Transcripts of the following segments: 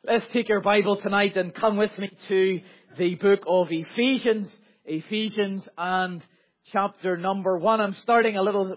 Let's take our Bible tonight and come with me to the book of Ephesians. Ephesians and chapter number 1. I'm starting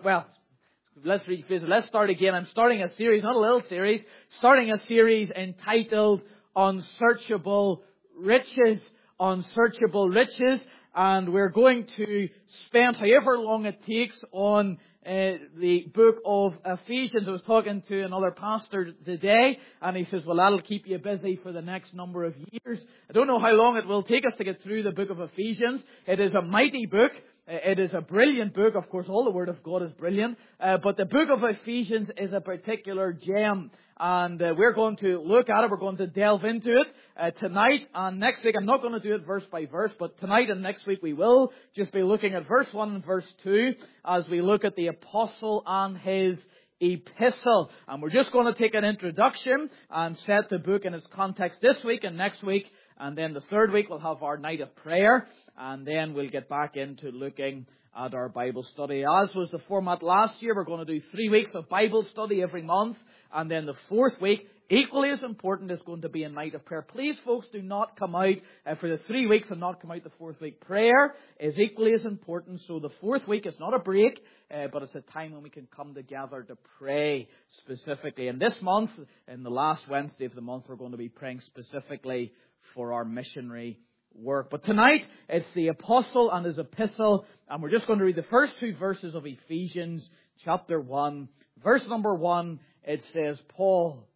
let's start again. I'm starting a series, not a little series, starting a series entitled Unsearchable Riches. Unsearchable Riches. And we're going to spend however long it takes on the book of Ephesians. I was talking to another pastor today, and he says, well, that'll keep you busy for the next number of years. I don't know how long it will take us to get through the book of Ephesians. It is a mighty book. It is a brilliant book. Of course, all the Word of God is brilliant. But the book of Ephesians is a particular gem. And we're going to look at it. We're going to delve into it tonight and next week. I'm not going to do it verse by verse, but tonight and next week we will just be looking at verse 1 and verse 2 as we look at the apostle and his epistle. And we're just going to take an introduction and set the book in its context this week and next week. And then the third week we'll have our night of prayer. And then we'll get back into looking at our Bible study. As was the format last year, we're going to do 3 weeks of Bible study every month. And then the fourth week, equally as important, is going to be a night of prayer. Please, folks, do not come out for the 3 weeks and not come out the fourth week. Prayer is equally as important. So the fourth week is not a break, but it's a time when we can come together to pray specifically. And this month, in the last Wednesday of the month, we're going to be praying specifically for our missionary work. But tonight, it's the apostle and his epistle, and we're just going to read the first 2 verses of Ephesians chapter 1. Verse number 1, it says, Paul,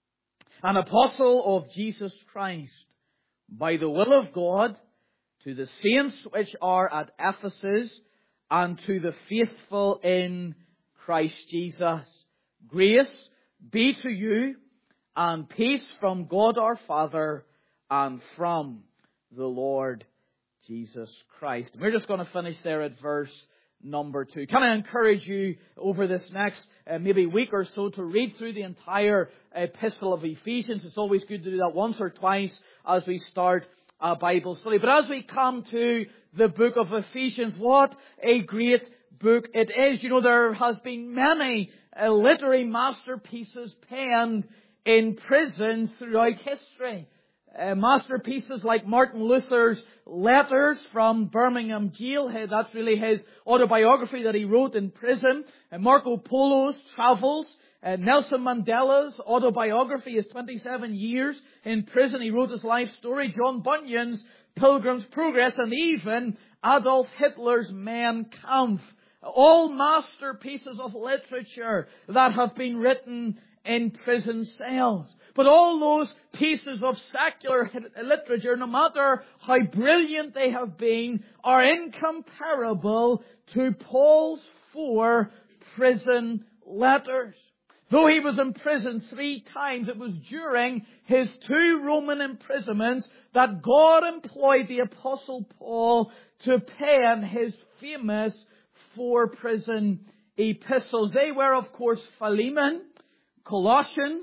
an apostle of Jesus Christ, by the will of God, to the saints which are at Ephesus, and to the faithful in Christ Jesus. Grace be to you, and peace from God our Father, and from the Lord Jesus Christ. And we're just going to finish there at verse number 2. Can I encourage you over this next maybe week or so to read through the entire epistle of Ephesians? It's always good to do that once or twice as we start a Bible study. But as we come to the book of Ephesians, what a great book it is. You know, there has been many literary masterpieces penned in prison throughout history. Masterpieces like Martin Luther's Letters from Birmingham Jail. That's really his autobiography that he wrote in prison. Marco Polo's Travels. Nelson Mandela's autobiography, his 27 years in prison. He wrote his life story. John Bunyan's Pilgrim's Progress. And even Adolf Hitler's Mein Kampf. All masterpieces of literature that have been written in prison cells. But all those pieces of secular literature, no matter how brilliant they have been, are incomparable to Paul's 4 prison letters. Though he was in prison 3 times, it was during his 2 Roman imprisonments that God employed the Apostle Paul to pen his famous 4 prison epistles. They were, of course, Philemon, Colossians,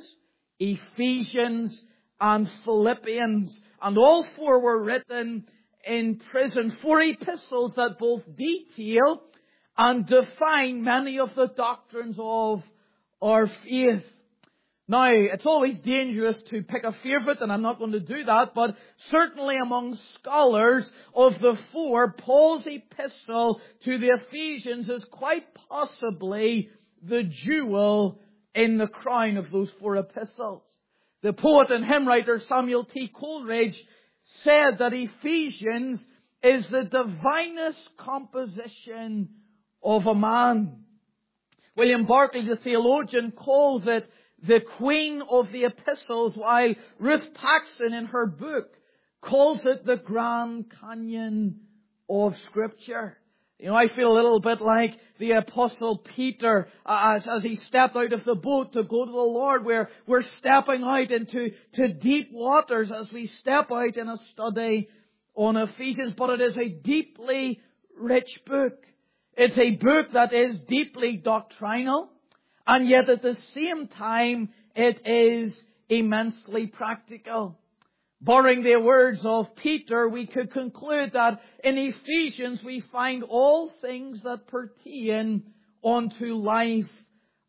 Ephesians and Philippians. And all 4 were written in prison. 4 epistles that both detail and define many of the doctrines of our faith. Now, it's always dangerous to pick a favourite, and I'm not going to do that, but certainly among scholars of the 4, Paul's epistle to the Ephesians is quite possibly the jewel in the crown of those 4 epistles. The poet and hymn writer Samuel T. Coleridge said that Ephesians is the divinest composition of a man. William Barclay, the theologian, calls it the queen of the epistles, while Ruth Paxson in her book calls it the Grand Canyon of Scripture. You know, I feel a little bit like the Apostle Peter as he stepped out of the boat to go to the Lord. We're stepping out into deep waters as we step out in a study on Ephesians. But it is a deeply rich book. It's a book that is deeply doctrinal, and yet at the same time it is immensely practical. Borrowing the words of Peter, we could conclude that in Ephesians we find all things that pertain unto life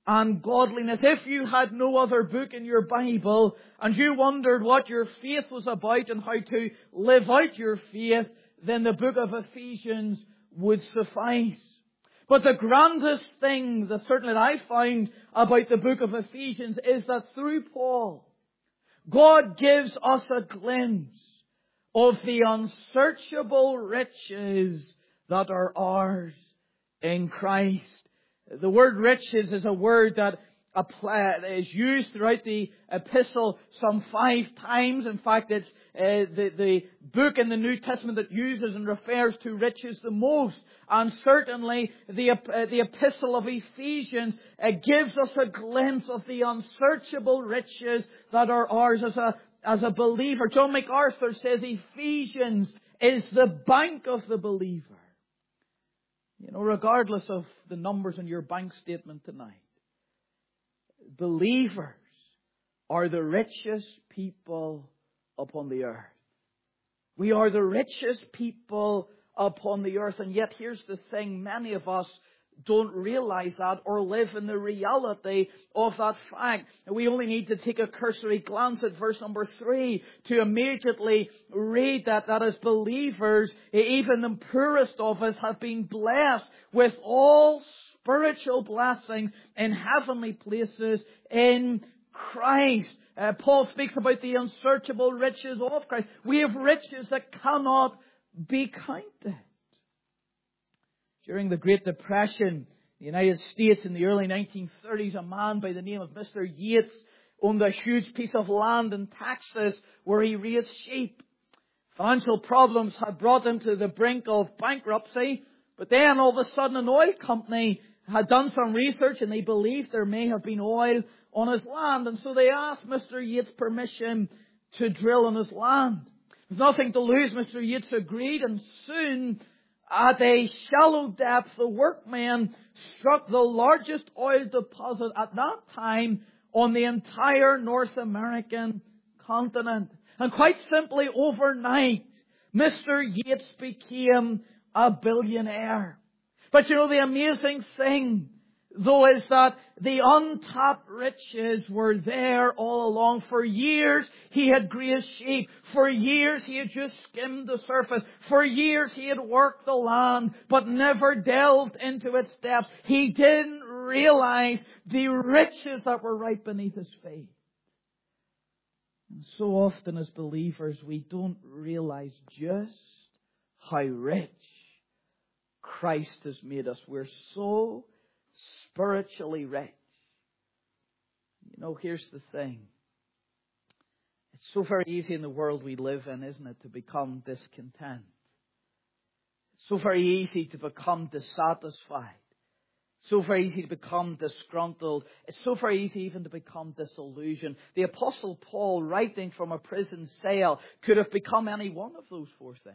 and godliness. If you had no other book in your Bible and you wondered what your faith was about and how to live out your faith, then the book of Ephesians would suffice. But the grandest thing that certainly I found about the book of Ephesians is that through Paul, God gives us a glimpse of the unsearchable riches that are ours in Christ. The word riches is a word that is used throughout the epistle some 5 times. In fact, it's the book in the New Testament that uses and refers to riches the most. And certainly the epistle of Ephesians gives us a glimpse of the unsearchable riches that are ours as a believer. John MacArthur says Ephesians is the bank of the believer. You know, regardless of the numbers in your bank statement tonight, believers are the richest people upon the earth. We are the richest people upon the earth. And yet here's the thing, many of us don't realize that or live in the reality of that fact. We only need to take a cursory glance at verse number 3 to immediately read that as believers, even the poorest of us have been blessed with all spiritual blessings in heavenly places in Christ. Paul speaks about the unsearchable riches of Christ. We have riches that cannot be counted. During the Great Depression in the United States in the early 1930s, a man by the name of Mr. Yates owned a huge piece of land in Texas where he raised sheep. Financial problems had brought him to the brink of bankruptcy, but then all of a sudden an oil company had done some research and they believed there may have been oil on his land. And so they asked Mr. Yates permission to drill on his land. With nothing to lose, Mr. Yates agreed, and soon at a shallow depth, the workmen struck the largest oil deposit at that time on the entire North American continent. And quite simply, overnight, Mr. Yates became a billionaire. But you know, the amazing thing, though, is that the untapped riches were there all along. For years, he had grazed sheep. For years, he had just skimmed the surface. For years, he had worked the land, but never delved into its depths. He didn't realize the riches that were right beneath his feet. And so often as believers, we don't realize just how rich Christ has made us. We're so spiritually rich. You know, here's the thing. It's so very easy in the world we live in, isn't it, to become discontent. It's so very easy to become dissatisfied. It's so very easy to become disgruntled. It's so very easy even to become disillusioned. The Apostle Paul, writing from a prison cell, could have become any one of those 4 things.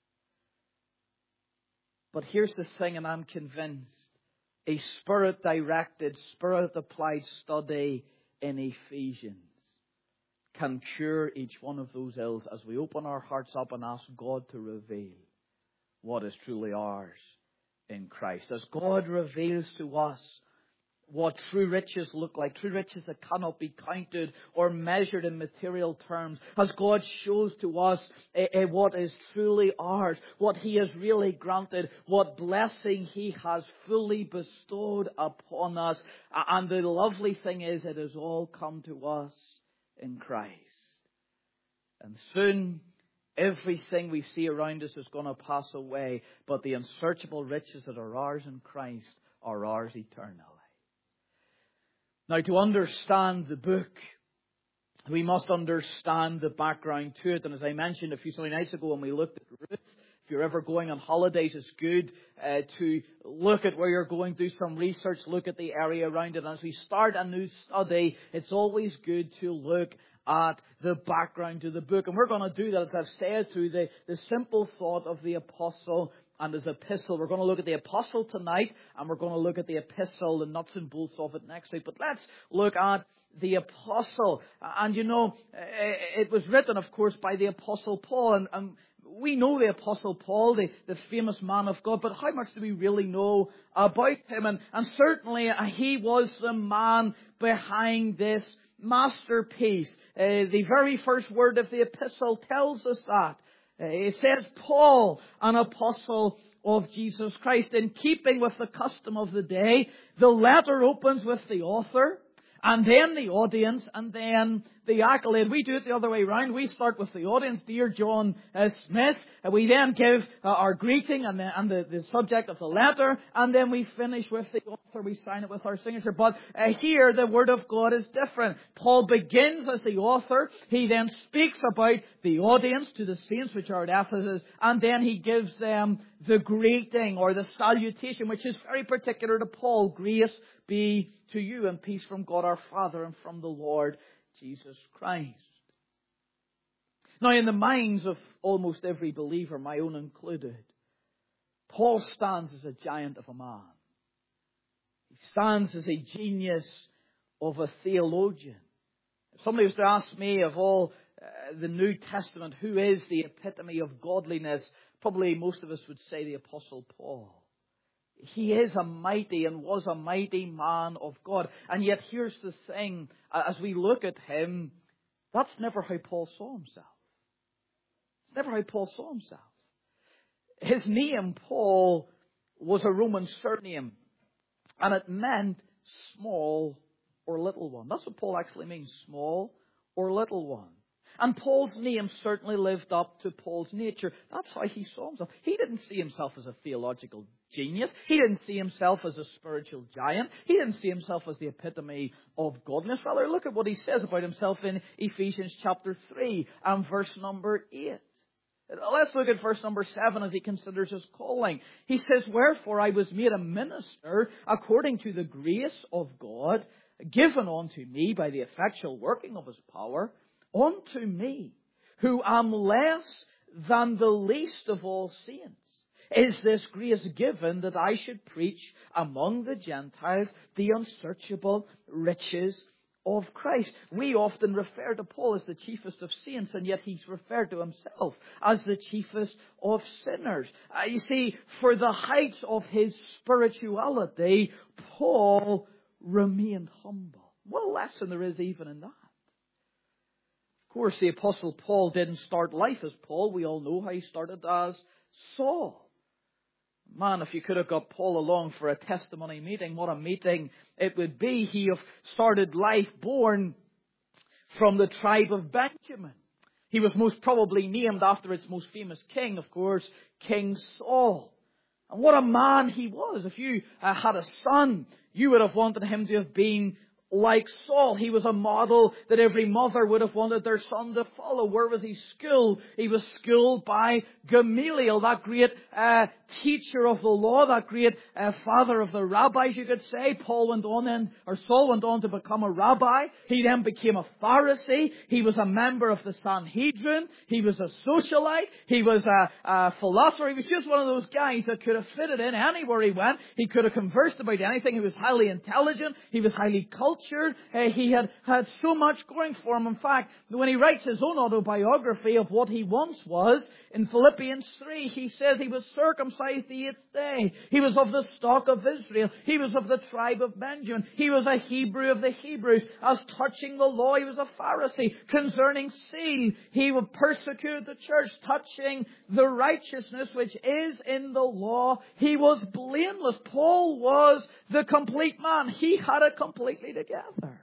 But here's the thing, and I'm convinced, a Spirit-directed, Spirit-applied study in Ephesians can cure each one of those ills as we open our hearts up and ask God to reveal what is truly ours in Christ. As God reveals to us what true riches look like, true riches that cannot be counted or measured in material terms, as God shows to us what is truly ours, what He has really granted, what blessing He has fully bestowed upon us. And the lovely thing is, it has all come to us in Christ. And soon, everything we see around us is going to pass away, but the unsearchable riches that are ours in Christ are ours eternally. Now, to understand the book, we must understand the background to it. And as I mentioned a few Sunday nights ago when we looked at Ruth, if you're ever going on holidays, it's good to look at where you're going, do some research, look at the area around it. And as we start a new study, it's always good to look at the background to the book. And we're going to do that, as I've said, through the simple thought of the apostle and his epistle. We're going to look at the apostle tonight, and we're going to look at the epistle, the nuts and bolts of it next week. But let's look at the apostle. And you know, it was written, of course, by the apostle Paul. And we know the Apostle Paul, the famous man of God, but how much do we really know about him? And certainly he was the man behind this masterpiece. The very first word of the epistle tells us that. It says, Paul, an apostle of Jesus Christ. In keeping with the custom of the day, the letter opens with the author, and then the audience, and then the accolade. We do it the other way around. We start with the audience, Dear John Smith. We then give our greeting and the subject of the letter, and then we finish with the author. We sign it with our signature. But here, the Word of God is different. Paul begins as the author. He then speaks about the audience to the saints which are at Ephesus, and then he gives them the greeting or the salutation, which is very particular to Paul. Grace be to you and peace from God our Father and from the Lord Jesus Christ. Now, in the minds of almost every believer, my own included, Paul stands as a giant of a man. He stands as a genius of a theologian. If somebody was to ask me of all the New Testament, who is the epitome of godliness, probably most of us would say the Apostle Paul. He is a mighty and was a mighty man of God. And yet here's the thing, as we look at him, that's never how Paul saw himself. It's never how Paul saw himself. His name, Paul, was a Roman surname, and it meant small or little one. That's what Paul actually means, small or little one. And Paul's name certainly lived up to Paul's nature. That's how he saw himself. He didn't see himself as a theological genius. He didn't see himself as a spiritual giant. He didn't see himself as the epitome of godliness. Rather, look at what he says about himself in Ephesians chapter 3 and verse number 8. Let's look at verse number 7 as he considers his calling. He says, Wherefore I was made a minister according to the grace of God given unto me by the effectual working of his power, unto me, who am less than the least of all saints, is this grace given that I should preach among the Gentiles the unsearchable riches of Christ. We often refer to Paul as the chiefest of saints, and yet he's referred to himself as the chiefest of sinners. You see, for the heights of his spirituality, Paul remained humble. What a lesson there is even in that. Of course, the Apostle Paul didn't start life as Paul. We all know how he started as Saul. Man, if you could have got Paul along for a testimony meeting, what a meeting it would be. He started life born from the tribe of Benjamin. He was most probably named after its most famous king, of course, King Saul. And what a man he was. If you had a son, you would have wanted him to have been like Saul. He was a model that every mother would have wanted their son to follow. Where was he schooled? He was schooled by Gamaliel, that great teacher of the law, that great father of the rabbis, you could say. Saul went on to become a rabbi. He then became a Pharisee. He was a member of the Sanhedrin. He was a socialite. He was a philosopher. He was just one of those guys that could have fitted in anywhere he went. He could have conversed about anything. He was highly intelligent. He was highly cultured. He had so much going for him. In fact, when he writes his own autobiography of what he once was, in Philippians 3, he says he was circumcised the 8th day. He was of the stock of Israel. He was of the tribe of Benjamin. He was a Hebrew of the Hebrews. As touching the law, he was a Pharisee. Concerning zeal, he would persecute the church. Touching the righteousness which is in the law, he was blameless. Paul was the complete man. He had it completely together.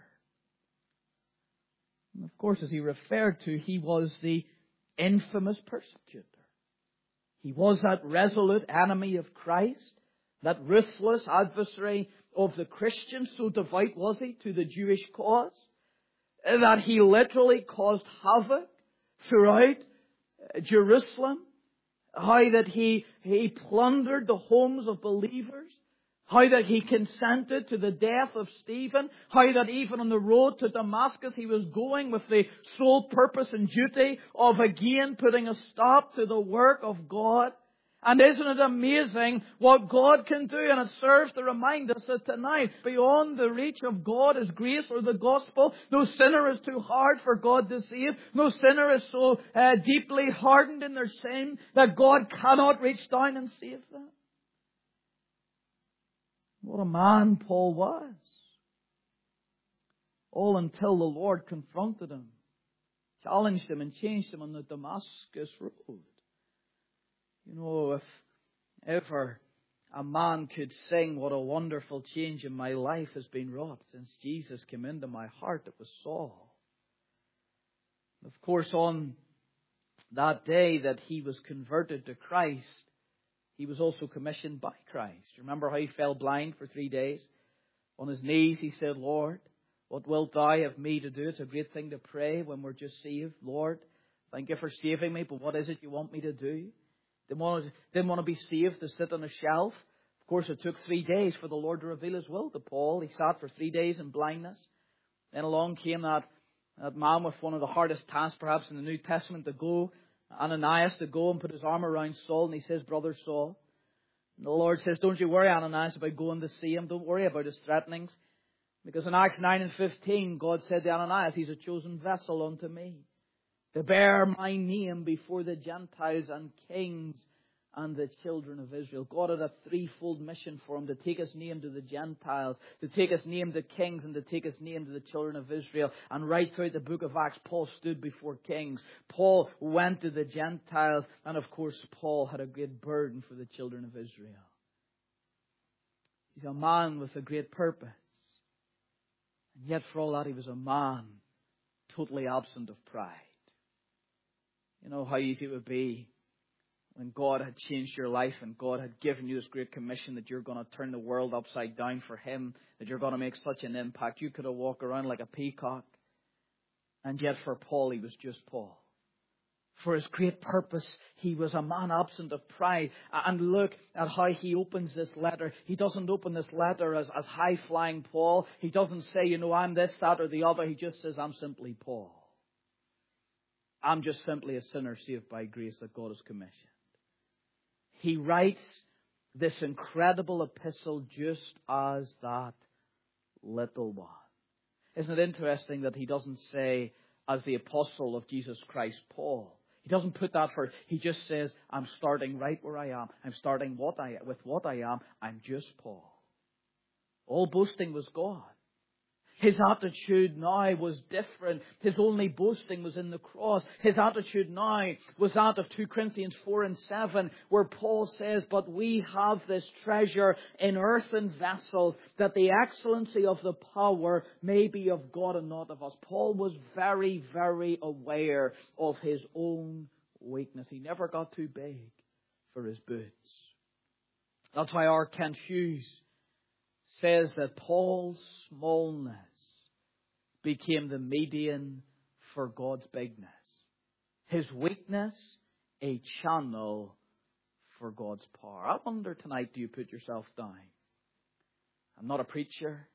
And of course, as he referred to, he was the infamous persecutor. He was that resolute enemy of Christ, that ruthless adversary of the Christians. So devout was he to the Jewish cause, that he literally caused havoc throughout Jerusalem. How that he plundered the homes of believers. How that he consented to the death of Stephen. How that even on the road to Damascus he was going with the sole purpose and duty of again putting a stop to the work of God. And isn't it amazing what God can do? And it serves to remind us that tonight, beyond the reach of God is grace or the gospel. No sinner is too hard for God to save. No sinner is so deeply hardened in their sin that God cannot reach down and save them. What a man Paul was. All until the Lord confronted him, challenged him and changed him on the Damascus road. You know, if ever a man could sing, what a wonderful change in my life has been wrought since Jesus came into my heart, it was Saul. Of course, on that day that he was converted to Christ, he was also commissioned by Christ. Remember how he fell blind for 3 days? On his knees he said, Lord, what wilt thou have me to do? It's a great thing to pray when we're just saved. Lord, thank you for saving me, but what is it you want me to do? Didn't want to be saved to sit on a shelf. Of course, it took 3 days for the Lord to reveal His will to Paul. He sat for 3 days in blindness. Then along came that man with one of the hardest tasks perhaps in the New Testament to go, Ananias, to go and put his arm around Saul. And he says, Brother Saul. And the Lord says, don't you worry, Ananias, about going to see him. Don't worry about his threatenings. Because in Acts 9 and 15, God said to Ananias, he's a chosen vessel unto me, to bear my name before the Gentiles and kings and the children of Israel. God had a threefold mission for him: to take his name to the Gentiles, to take his name to kings, and to take his name to the children of Israel. And right throughout the book of Acts, Paul stood before kings. Paul went to the Gentiles. And of course, Paul had a great burden for the children of Israel. He's a man with a great purpose. And yet for all that, he was a man totally absent of pride. You know how easy it would be when God had changed your life and God had given you this great commission that you're going to turn the world upside down for Him, that you're going to make such an impact. You could have walked around like a peacock. And yet for Paul, he was just Paul. For his great purpose, he was a man absent of pride. And look at how he opens this letter. He doesn't open this letter as high-flying Paul. He doesn't say, you know, I'm this, that, or the other. He just says, I'm simply Paul. I'm just simply a sinner saved by grace that God has commissioned. He writes this incredible epistle just as that little one. Isn't it interesting that he doesn't say, as the apostle of Jesus Christ, Paul? He doesn't put that first. He just says, I'm starting right where I am. I'm starting with what I am. I'm just Paul. All boasting was gone. His attitude now was different. His only boasting was in the cross. His attitude now was that of 2 Corinthians 4 and 7, where Paul says, but we have this treasure in earthen vessels, that the excellency of the power may be of God and not of us. Paul was very, very aware of his own weakness. He never got too big for his boots. That's why our Kent Hughes says that Paul's smallness became the median for God's bigness. His weakness, a channel for God's power. I wonder tonight, do you put yourself down? I'm not a preacher.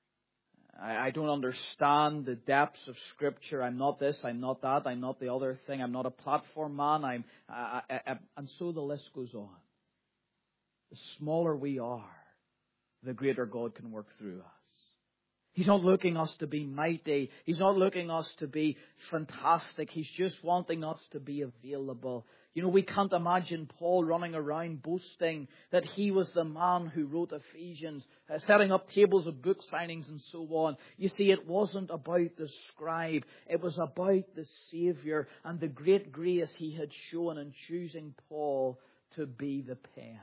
I don't understand the depths of Scripture. I'm not this, I'm not that, I'm not the other thing. I'm not a platform man. And so the list goes on. The smaller we are, the greater God can work through us. He's not looking us to be mighty. He's not looking us to be fantastic. He's just wanting us to be available. You know, we can't imagine Paul running around boasting that he was the man who wrote Ephesians, setting up tables of book signings and so on. You see, it wasn't about the scribe. It was about the Savior and the great grace He had shown in choosing Paul to be the pen.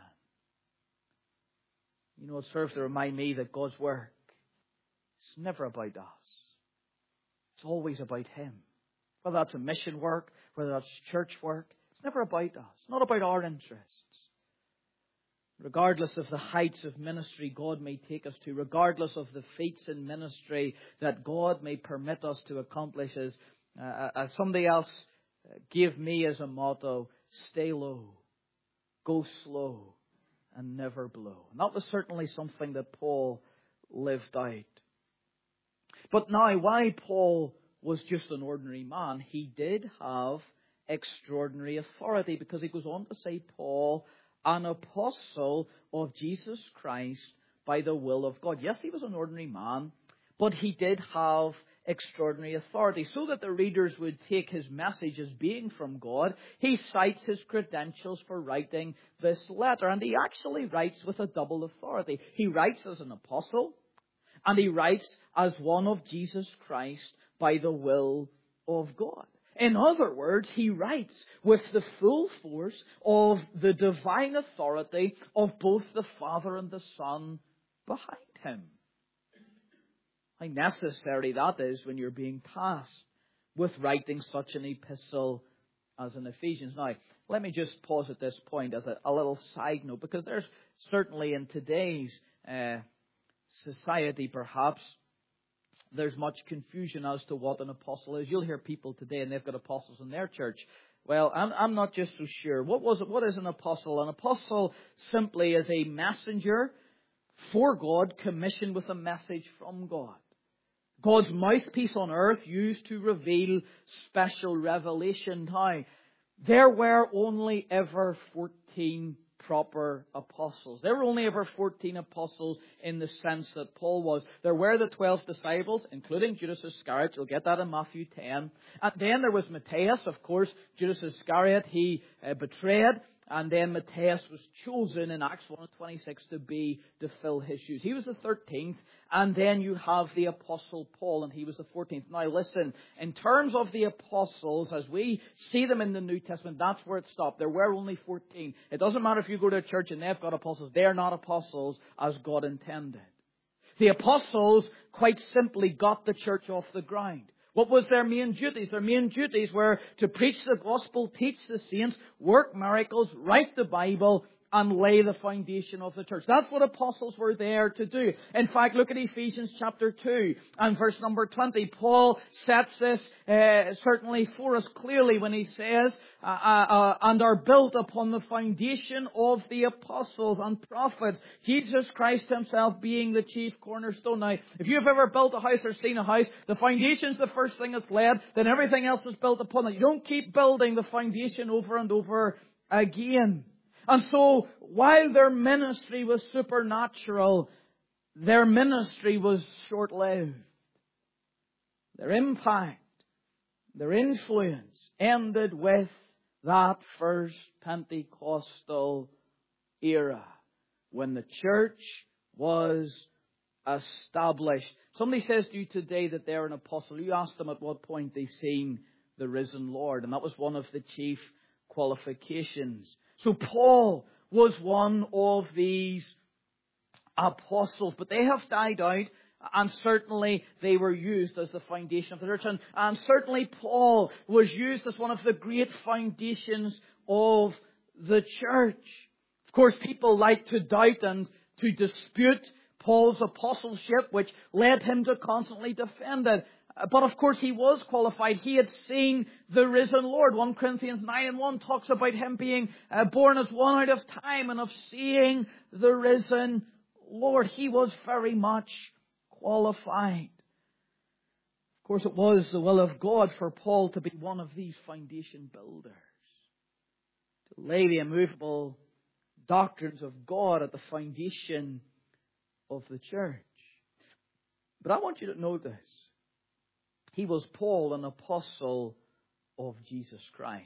You know, it serves to remind me that God's work, it's never about us. It's always about Him. Whether that's a mission work, whether that's church work, it's never about us. It's not about our interests. Regardless of the heights of ministry God may take us to, regardless of the feats in ministry that God may permit us to accomplish, as somebody else gave me as a motto, stay low, go slow, and never blow. And that was certainly something that Paul lived out. But now, why Paul was just an ordinary man, he did have extraordinary authority, because he goes on to say, Paul, an apostle of Jesus Christ by the will of God. Yes, he was an ordinary man, but he did have extraordinary authority. So that the readers would take his message as being from God, he cites his credentials for writing this letter. And he actually writes with a double authority. He writes as an apostle, and he writes as one of Jesus Christ by the will of God. In other words, he writes with the full force of the divine authority of both the Father and the Son behind him. How necessary that is when you're being tasked with writing such an epistle as in Ephesians. Now, let me just pause at this point as a little side note, because there's certainly in today's society, perhaps, there's much confusion as to what an apostle is. You'll hear people today and they've got apostles in their church. Well, I'm not just so sure. What is an apostle? An apostle simply is a messenger for God, commissioned with a message from God. God's mouthpiece on earth, used to reveal special revelation. Now, there were only ever 14 proper apostles. There were only ever 14 apostles in the sense that Paul was. There were the 12 disciples, including Judas Iscariot. You'll get that in Matthew 10. And then there was Matthias, of course. Judas Iscariot, he betrayed. And then Matthias was chosen in Acts 1:26 to fill his shoes. He was the 13th. And then you have the Apostle Paul, and he was the 14th. Now listen, in terms of the apostles, as we see them in the New Testament, that's where it stopped. There were only 14. It doesn't matter if you go to a church and they've got apostles. They're not apostles as God intended. The apostles quite simply got the church off the ground. What was their main duties? Their main duties were to preach the gospel, teach the saints, work miracles, write the Bible, and lay the foundation of the church. That's what apostles were there to do. In fact, look at Ephesians chapter 2 and verse number 20. Paul sets this certainly for us clearly when he says, and are built upon the foundation of the apostles and prophets, Jesus Christ himself being the chief cornerstone. Now, if you've ever built a house or seen a house, the foundation's the first thing that's laid, then everything else is built upon it. You don't keep building the foundation over and over again. And so, while their ministry was supernatural, their ministry was short-lived. Their impact, their influence ended with that first Pentecostal era, when the church was established. Somebody says to you today that they're an apostle. You ask them at what point they've seen the risen Lord, and that was one of the chief qualifications. So Paul was one of these apostles, but they have died out, and certainly they were used as the foundation of the church. And certainly Paul was used as one of the great foundations of the church. Of course, people like to doubt and to dispute Paul's apostleship, which led him to constantly defend it. But of course he was qualified. He had seen the risen Lord. 1 Corinthians 9:1 talks about him being born as one out of time and of seeing the risen Lord. He was very much qualified. Of course, it was the will of God for Paul to be one of these foundation builders, to lay the immovable doctrines of God at the foundation of the church. But I want you to know this. He was Paul, an apostle of Jesus Christ.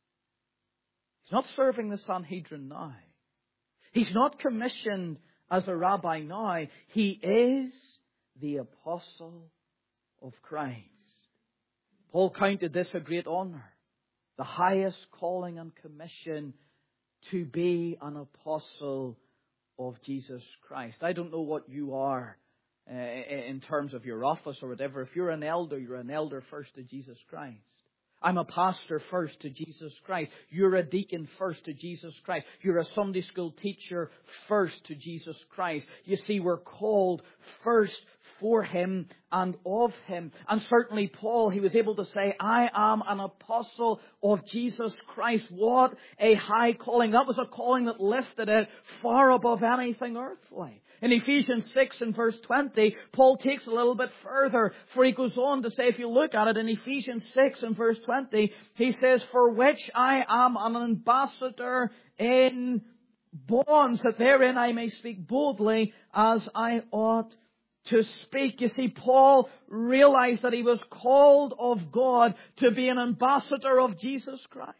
He's not serving the Sanhedrin now. He's not commissioned as a rabbi now. He is the apostle of Christ. Paul counted this a great honor, the highest calling and commission, to be an apostle of Jesus Christ. I don't know what you are in terms of your office or whatever. If you're an elder first to Jesus Christ. I'm a pastor first to Jesus Christ. You're a deacon first to Jesus Christ. You're a Sunday school teacher first to Jesus Christ. You see, we're called first for Him and of Him. And certainly Paul, he was able to say, I am an apostle of Jesus Christ. What a high calling. That was a calling that lifted it far above anything earthly. In Ephesians 6 and verse 20, Paul takes a little bit further, for he goes on to say, if you look at it in Ephesians 6 and verse 20, he says, for which I am an ambassador in bonds, that therein I may speak boldly as I ought to speak. You see, Paul realized that he was called of God to be an ambassador of Jesus Christ.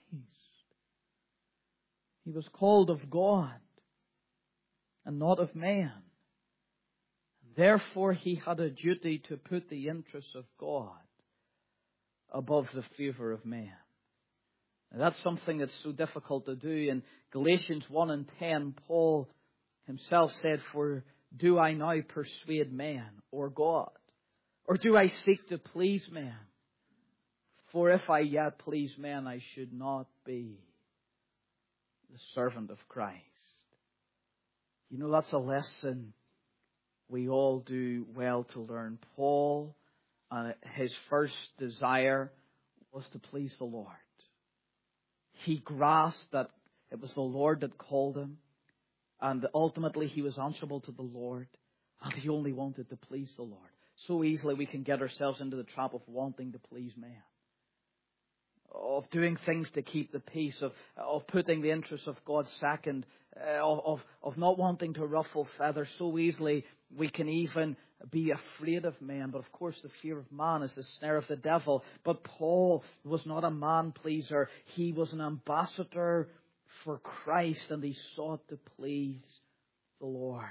He was called of God and not of man. Therefore, he had a duty to put the interests of God above the favor of man. Now, that's something that's so difficult to do. In Galatians 1 and 10, Paul himself said, "For do I now persuade man or God? Or do I seek to please man? For if I yet please men, I should not be the servant of Christ." You know, that's a lesson we all do well to learn. Paul, his first desire was to please the Lord. He grasped that it was the Lord that called him, and ultimately he was answerable to the Lord, and he only wanted to please the Lord. So easily we can get ourselves into the trap of wanting to please man, of doing things to keep the peace, of putting the interests of God second, of not wanting to ruffle feathers. So easily we can even be afraid of men. But of course the fear of man is the snare of the devil. But Paul was not a man pleaser. He was an ambassador for Christ, and he sought to please the Lord.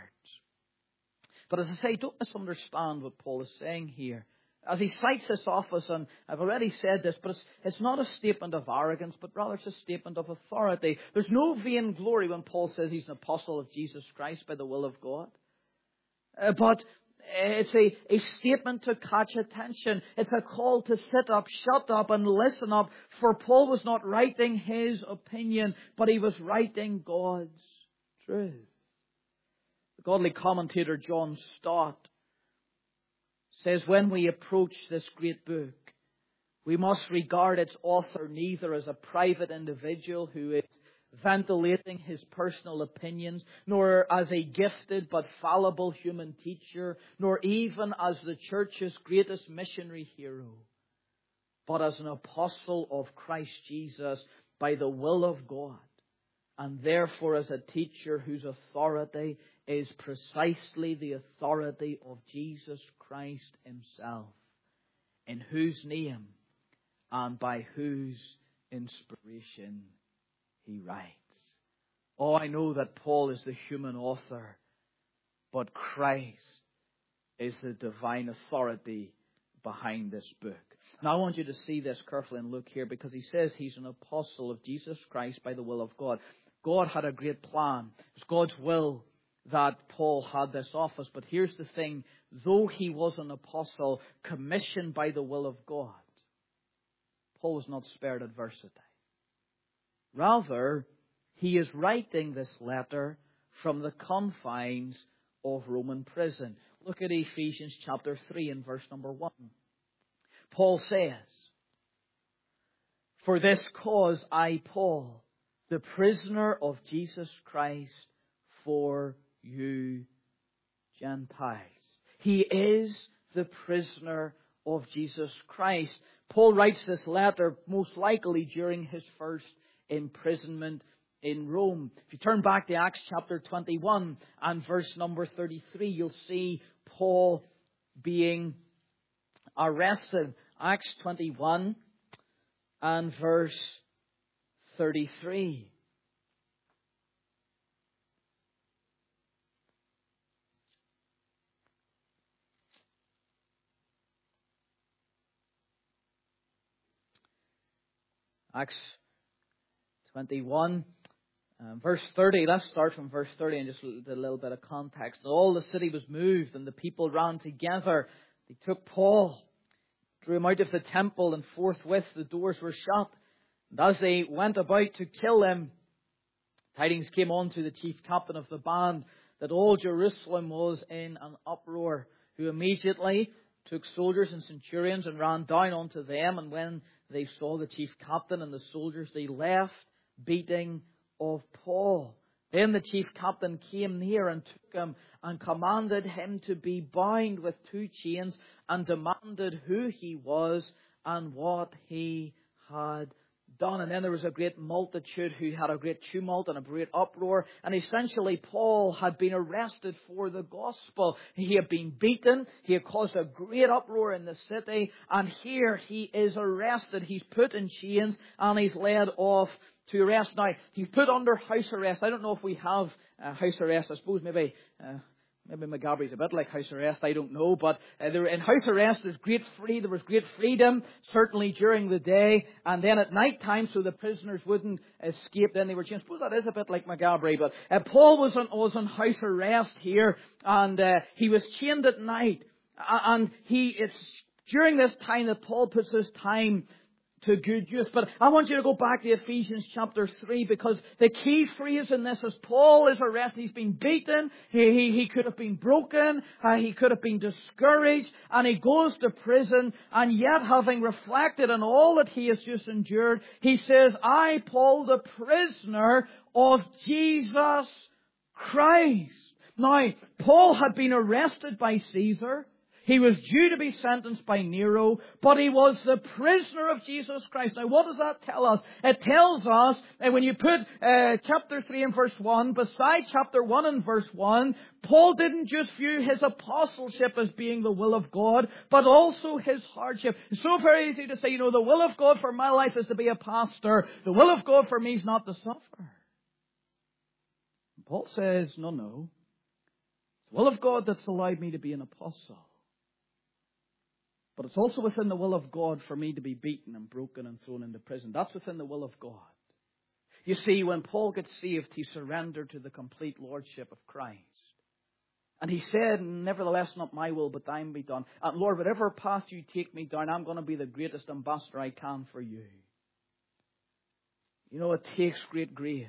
But as I say, don't misunderstand what Paul is saying here. As he cites this office, and I've already said this, but it's not a statement of arrogance, but rather it's a statement of authority. There's no vain glory when Paul says he's an apostle of Jesus Christ by the will of God. But it's a statement to catch attention. It's a call to sit up, shut up, and listen up. For Paul was not writing his opinion, but he was writing God's truth. The godly commentator John Stott says, when we approach this great book, we must regard its author neither as a private individual who is ventilating his personal opinions, nor as a gifted but fallible human teacher, nor even as the church's greatest missionary hero, but as an apostle of Christ Jesus by the will of God, and therefore as a teacher whose authority is precisely the authority of Jesus Christ himself, in whose name and by whose inspiration he writes. Oh, I know that Paul is the human author, but Christ is the divine authority behind this book. Now I want you to see this carefully and look here, because he says he's an apostle of Jesus Christ by the will of God. God had a great plan. It's God's will that Paul had this office. But here's the thing. Though he was an apostle commissioned by the will of God, Paul was not spared adversity. Rather, he is writing this letter from the confines of Roman prison. Look at Ephesians chapter 3 and verse number 1. Paul says, "For this cause I, Paul, the prisoner of Jesus Christ, for you Gentiles." He is the prisoner of Jesus Christ. Paul writes this letter most likely during his first imprisonment in Rome. If you turn back to Acts chapter 21 and verse number 33, you'll see Paul being arrested. Acts 21 and verse 33. Acts 21, verse 30. Let's start from verse 30 and just a little bit of context. All the city was moved and the people ran together. They took Paul, drew him out of the temple, and forthwith the doors were shut. And as they went about to kill him, tidings came on to the chief captain of the band that all Jerusalem was in an uproar, who immediately took soldiers and centurions and ran down unto them. And when they saw the chief captain and the soldiers, they left beating of Paul. Then the chief captain came near and took him and commanded him to be bound with 2 chains, and demanded who he was and what he had done. And then there was a great multitude who had a great tumult and a great uproar. And essentially Paul had been arrested for the gospel. He had been beaten. He had caused a great uproar in the city. And here he is arrested. He's put in chains and he's led off to arrest. Now, he's put under house arrest. I don't know if we have house arrest. I suppose maybe McGabry's a bit like house arrest. I don't know. But in house arrest, there was great freedom, certainly during the day. And then at night time, so the prisoners wouldn't escape, then they were chained. I suppose that is a bit like McGabry. But Paul was on house arrest here. And he was chained at night. And it's during this time that Paul puts his time to good use. But I want you to go back to Ephesians chapter 3, because the key phrase in this is Paul is arrested. He's been beaten. He could have been broken. He could have been discouraged. And he goes to prison. And yet, having reflected on all that he has just endured, he says, I, Paul, the prisoner of Jesus Christ. Now, Paul had been arrested by Caesar. He was due to be sentenced by Nero, but he was the prisoner of Jesus Christ. Now, what does that tell us? It tells us that when you put chapter 3 and verse 1 beside chapter 1 and verse 1, Paul didn't just view his apostleship as being the will of God, but also his hardship. It's so very easy to say, the will of God for my life is to be a pastor. The will of God for me is not to suffer. Paul says, no. It's the will of God that's allowed me to be an apostle. But it's also within the will of God for me to be beaten and broken and thrown into prison. That's within the will of God. You see, when Paul gets saved, he surrendered to the complete lordship of Christ. And he said, nevertheless, not my will, but thine be done. And Lord, whatever path you take me down, I'm going to be the greatest ambassador I can for you. It takes great grace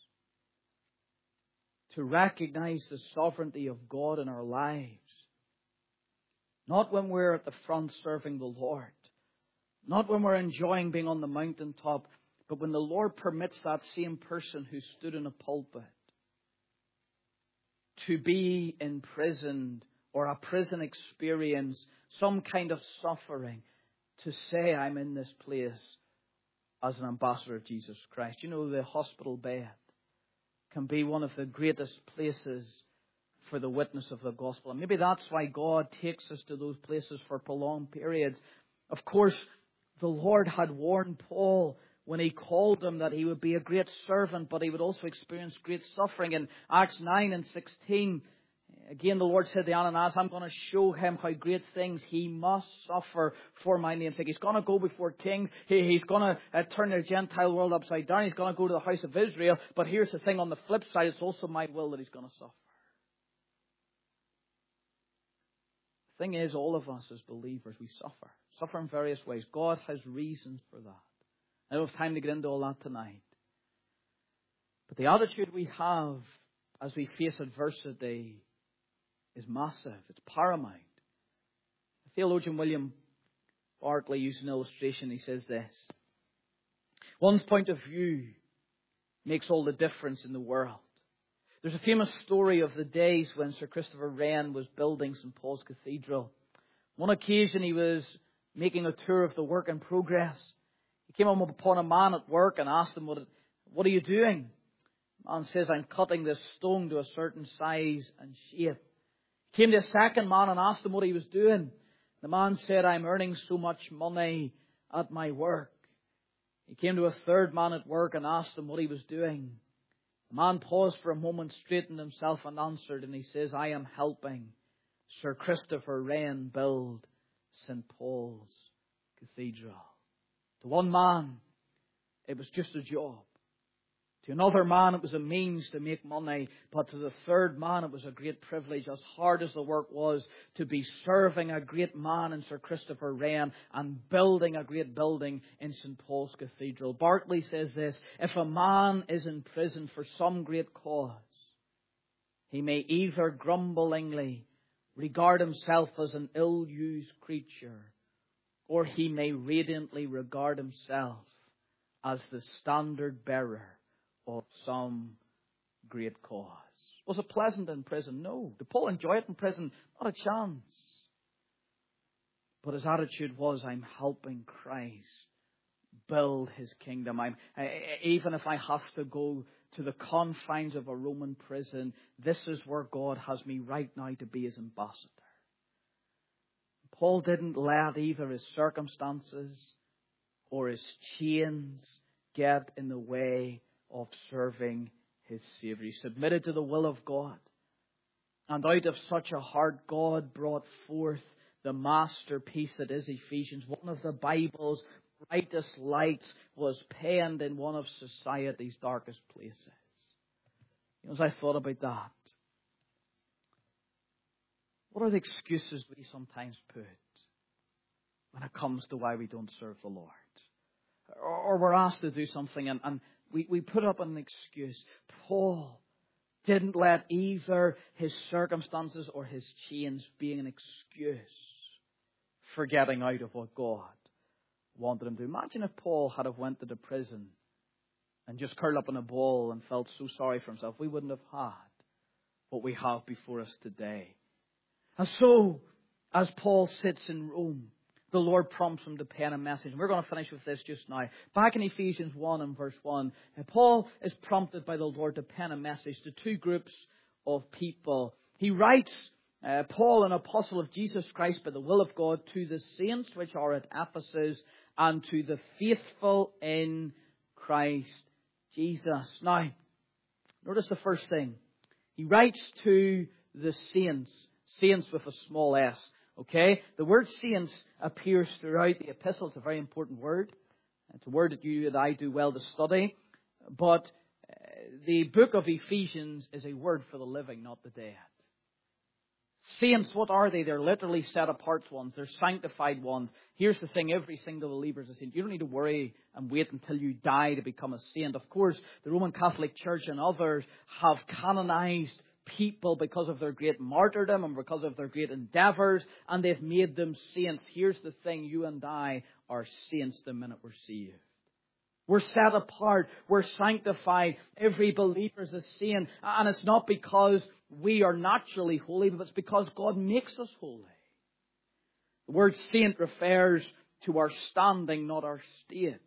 to recognize the sovereignty of God in our lives. Not when we're at the front serving the Lord. Not when we're enjoying being on the mountaintop. But when the Lord permits that same person who stood in a pulpit to be imprisoned or a prison experience, some kind of suffering, to say, I'm in this place as an ambassador of Jesus Christ. The hospital bed can be one of the greatest places for the witness of the gospel. And maybe that's why God takes us to those places for prolonged periods. Of course, the Lord had warned Paul when he called him that he would be a great servant, but he would also experience great suffering. In Acts 9 and 16, again the Lord said to Ananias, I'm going to show him how great things he must suffer for my name's sake. He's going to go before kings. He's going to turn the Gentile world upside down. He's going to go to the house of Israel. But here's the thing, on the flip side, it's also my will that he's going to suffer. Thing is, all of us as believers, we suffer in various ways. God has reasons for that. I don't have time to get into all that tonight. But the attitude we have as we face adversity is massive. It's paramount. Theologian William Barclay used an illustration. He says this: one's point of view makes all the difference in the world. There's a famous story of the days when Sir Christopher Wren was building St. Paul's Cathedral. One occasion he was making a tour of the work in progress. He came upon a man at work and asked him, what are you doing? The man says, I'm cutting this stone to a certain size and shape. He came to a second man and asked him what he was doing. The man said, I'm earning so much money at my work. He came to a third man at work and asked him what he was doing. The man paused for a moment, straightened himself and answered, and he says, I am helping Sir Christopher Wren build St. Paul's Cathedral. To one man, it was just a job. To another man, it was a means to make money. But to the third man, it was a great privilege, as hard as the work was, to be serving a great man in Sir Christopher Wren and building a great building in St. Paul's Cathedral. Barclay says this: if a man is in prison for some great cause, he may either grumblingly regard himself as an ill-used creature, or he may radiantly regard himself as the standard bearer of some great cause. Was it pleasant in prison? No. Did Paul enjoy it in prison? Not a chance. But his attitude was, I'm helping Christ build His kingdom. Even if I have to go to the confines of a Roman prison, this is where God has me right now to be His ambassador. Paul didn't let either his circumstances or his chains get in the way of serving his Savior. He submitted to the will of God. And out of such a heart, God brought forth the masterpiece that is Ephesians. One of the Bible's brightest lights was penned in one of society's darkest places. As I thought about that, what are the excuses we sometimes put when it comes to why we don't serve the Lord? Or we're asked to do something and we put up an excuse. Paul didn't let either his circumstances or his chains be an excuse for getting out of what God wanted him to. Imagine if Paul had have went to the prison and just curled up in a ball and felt so sorry for himself. We wouldn't have had what we have before us today. And so, as Paul sits in Rome, the Lord prompts him to pen a message. And we're going to finish with this just now. Back in Ephesians 1 and verse 1, Paul is prompted by the Lord to pen a message to two groups of people. He writes, Paul, an apostle of Jesus Christ by the will of God, to the saints which are at Ephesus and to the faithful in Christ Jesus. Now, notice the first thing. He writes to the saints. Saints with a small s. Okay? The word saints appears throughout the epistle. It's a very important word. It's a word that you and I do well to study. But the book of Ephesians is a word for the living, not the dead. Saints, what are they? They're literally set apart ones. They're sanctified ones. Here's the thing, every single believer is a saint. You don't need to worry and wait until you die to become a saint. Of course, the Roman Catholic Church and others have canonized people because of their great martyrdom and because of their great endeavours, and they've made them saints. Here's the thing, you and I are saints the minute we're saved. We're set apart. We're sanctified. Every believer is a saint. And it's not because we are naturally holy, but it's because God makes us holy. The word saint refers to our standing, not our state. It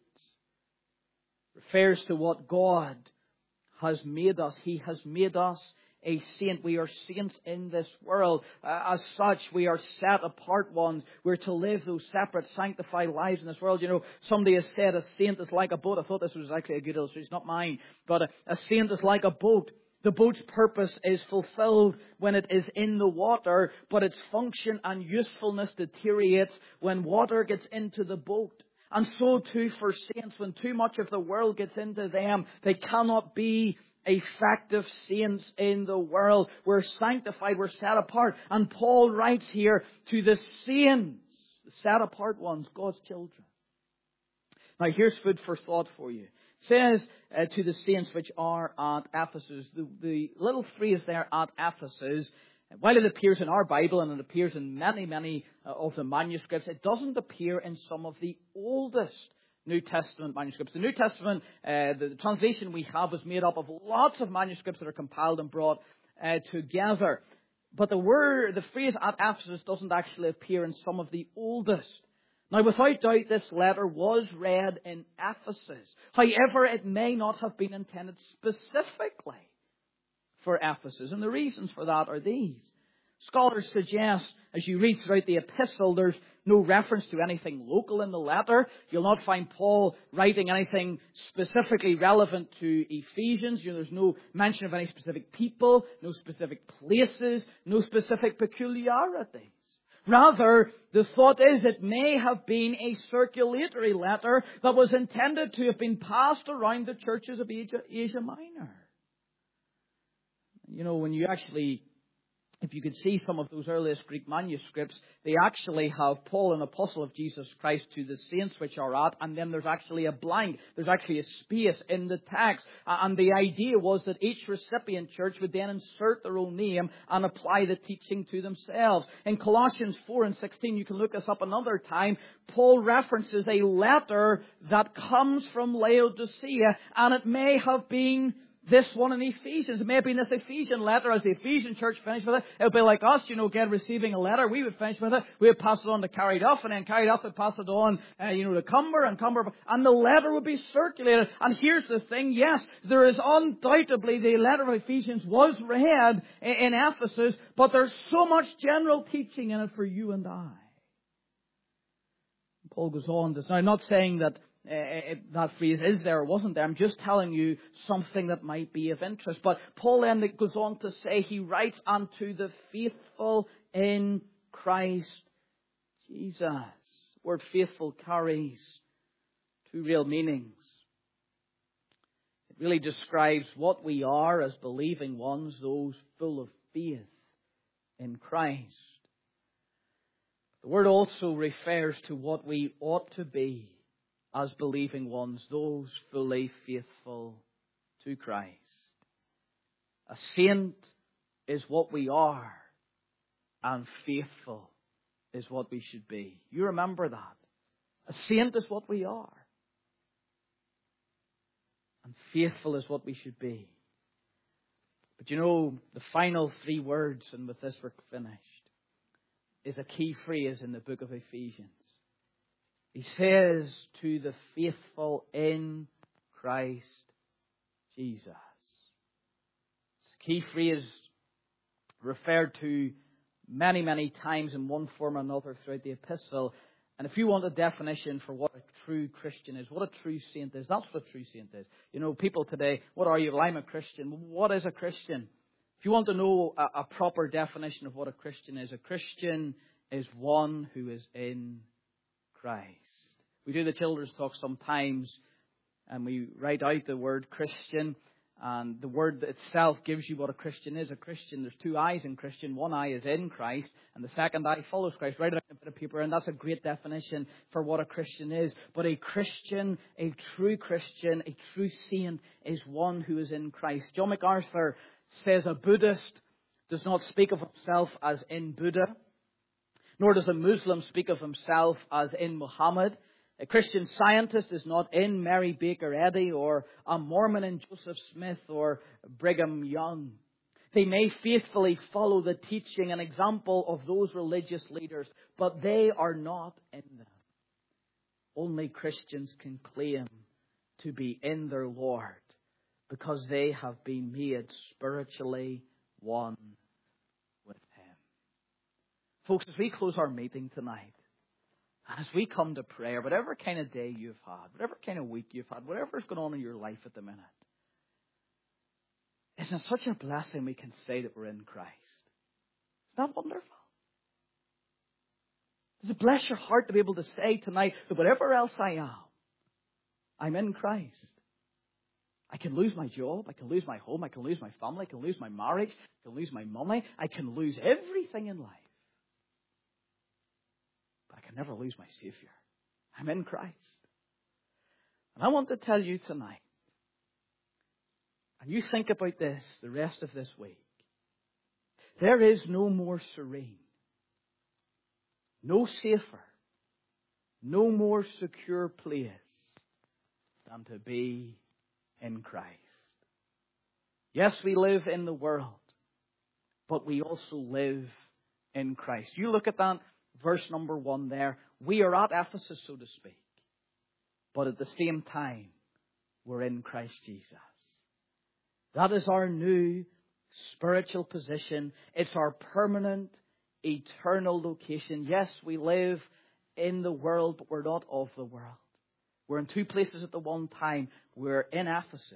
refers to what God has made us. He has made us a saint. We are saints in this world. As such, we are set apart ones. We're to live those separate, sanctified lives in this world. You know, somebody has said a saint is like a boat. I thought this was actually a good illustration. It's not mine. But a saint is like a boat. The boat's purpose is fulfilled when it is in the water, but its function and usefulness deteriorates when water gets into the boat. And so too for saints, when too much of the world gets into them, they cannot be effective saints in the world. We're sanctified, we're set apart. And Paul writes here to the saints, the set apart ones, God's children. Now here's food for thought for you. It says to the saints which are at Ephesus. The little phrase there, at Ephesus, while it appears in our Bible and it appears in many of the manuscripts, it doesn't appear in some of the oldest New Testament manuscripts. The New Testament, the translation we have is made up of lots of manuscripts that are compiled and brought together. But the phrase at Ephesus doesn't actually appear in some of the oldest. Now, without doubt, this letter was read in Ephesus. However, it may not have been intended specifically for Ephesus. And the reasons for that are these. Scholars suggest, as you read throughout the epistle, there's no reference to anything local in the letter. You'll not find Paul writing anything specifically relevant to Ephesians. There's no mention of any specific people, no specific places, no specific peculiarities. Rather, the thought is it may have been a circulatory letter that was intended to have been passed around the churches of Asia Minor. You know, when you actually, if you could see some of those earliest Greek manuscripts, they actually have Paul, an apostle of Jesus Christ, to the saints which are at, and then there's actually a blank. There's actually a space in the text. And the idea was that each recipient church would then insert their own name and apply the teaching to themselves. In Colossians 4 and 16, you can look this up another time, Paul references a letter that comes from Laodicea, and it may have been this one in Ephesians. It may have been this Ephesian letter as the Ephesian church finished with it. It would be like us, again, receiving a letter. We would finish with it. We would pass it on to Carrie Duff, and then Carrie Duff would pass it on, to Cumber, and the letter would be circulated. And here's the thing. Yes, there is undoubtedly the letter of Ephesians was read in Ephesus, but there's so much general teaching in it for you and I. Paul goes on to say, I'm not saying that that phrase is there or wasn't there. I'm just telling you something that might be of interest. But Paul then goes on to say, he writes unto the faithful in Christ Jesus. The word faithful carries two real meanings. It really describes what we are as believing ones, those full of faith in Christ. The word also refers to what we ought to be as believing ones, those fully faithful to Christ. A saint is what we are, and faithful is what we should be. You remember that. A saint is what we are, and faithful is what we should be. But the final three words, and with this we're finished, is a key phrase in the book of Ephesians. He says, to the faithful in Christ Jesus. It's a key phrase referred to many, many times in one form or another throughout the epistle. And if you want a definition for what a true Christian is, what a true saint is, that's what a true saint is. People today, what are you? Well, I'm a Christian. What is a Christian? If you want to know a proper definition of what a Christian is one who is in Christ. We do the children's talk sometimes, and we write out the word Christian, and the word itself gives you what a Christian is. A Christian, there's two eyes in Christian. One eye is in Christ, and the second eye follows Christ. Write it out on a bit of paper, and that's a great definition for what a Christian is. But a Christian, a true saint, is one who is in Christ. John MacArthur says a Buddhist does not speak of himself as in Buddha, nor does a Muslim speak of himself as in Muhammad. A Christian Scientist is not in Mary Baker Eddy, or a Mormon in Joseph Smith or Brigham Young. They may faithfully follow the teaching and example of those religious leaders, but they are not in them. Only Christians can claim to be in their Lord because they have been made spiritually one with Him. Folks, as we close our meeting tonight, and as we come to prayer, whatever kind of day you've had, whatever kind of week you've had, whatever's going on in your life at the minute, isn't it such a blessing we can say that we're in Christ? Isn't that wonderful? Does it bless your heart to be able to say tonight that whatever else I am, I'm in Christ? I can lose my job, I can lose my home, I can lose my family, I can lose my marriage, I can lose my money, I can lose everything in life. But I can never lose my Savior. I'm in Christ. And I want to tell you tonight, and you think about this the rest of this week, there is no more serene, no safer, no more secure place than to be in Christ. Yes, we live in the world, but we also live in Christ. You look at that verse number 1 there. We are at Ephesus, so to speak, but at the same time, we're in Christ Jesus. That is our new spiritual position. It's our permanent, eternal location. Yes, we live in the world, but we're not of the world. We're in two places at the one time. We're in Ephesus,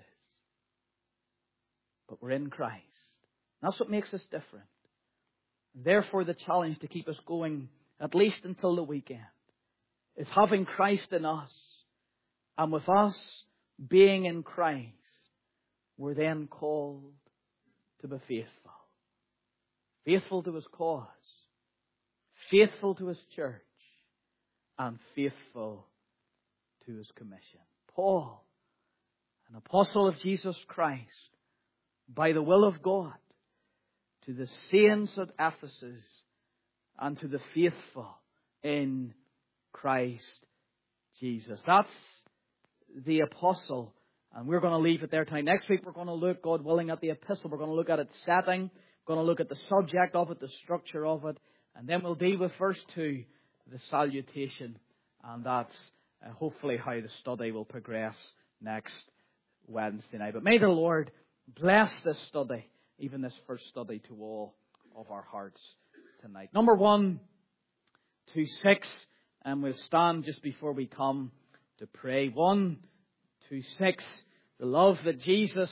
but we're in Christ. That's what makes us different. Therefore, the challenge to keep us going, at least until the weekend, is having Christ in us. And with us being in Christ, we're then called to be faithful. Faithful to His cause, faithful to His church, and faithful to His commission. Paul, an apostle of Jesus Christ, by the will of God, to the saints at Ephesus and to the faithful in Christ Jesus. That's the apostle And we're going to leave it there tonight. Next week we're going to look, God willing, at the epistle. We're going to look at its setting. We're going to look at the subject of it, the structure of it. And then we'll deal with verse 2, the salutation. And that's hopefully how the study will progress next Wednesday night. But may the Lord bless this study, even this first study, to all of our hearts tonight. Number 1 to 6. And we'll stand just before we come to pray. 1 to 6. The love that Jesus